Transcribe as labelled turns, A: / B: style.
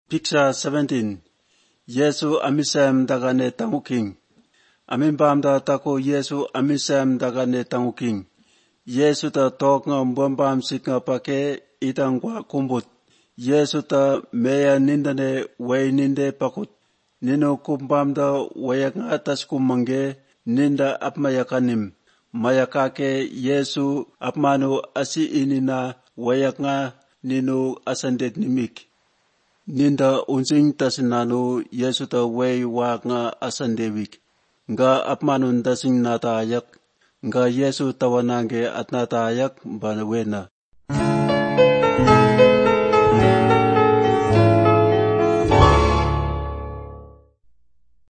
A: Picture 17. Yesu amisem dagane tanguking. Amin bamda tako Yesu amisem dagane tanguking. Yesu ta tok nga mbambam sit nga pake itang wa kumbut. Yesu ta meya nindane way ninde pakut. Nino kumbamda wayak nga atas kumange ninda apmayakanim. Mayakake Yesu apmano asi inina wayak nga nino asandet nimik. Ninda unsing tasinano Yesu ta way wak nga asandewik. Nga apmanon dasing natayak. Nga Yesu tawanange at natayak banawena.